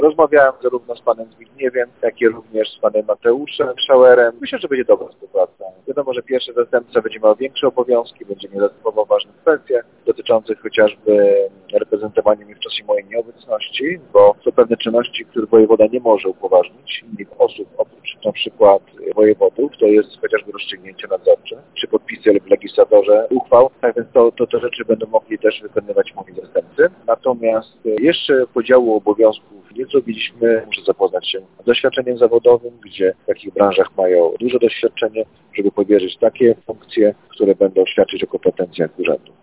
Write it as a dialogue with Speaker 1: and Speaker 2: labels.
Speaker 1: Rozmawiałem zarówno z panem Zbigniewem, jak i również z panem Mateuszem Schauerem. Myślę, że będzie dobra współpraca. Wiadomo, że pierwszy zastępca będzie miał większe obowiązki, będzie miał dodatkowo ważne kwestie dotyczące chociażby reprezentowania mnie w czasie mojej nieobecności, bo są pewne czynności, których wojewoda nie może upoważnić innych osób oprócz na przykład wojewodów, to jest chociażby rozstrzygnięcie nadzorcze, czy podpisy w legislatorze uchwał, tak więc to rzeczy będą mogli też wykonywać moi zastępcy. Natomiast jeszcze podziału obowiązków nie zrobiliśmy, muszę zapoznać się z doświadczeniem zawodowym, gdzie w takich branżach mają duże doświadczenie, żeby powierzyć takie funkcje, które będą świadczyć o kompetencjach urzędu.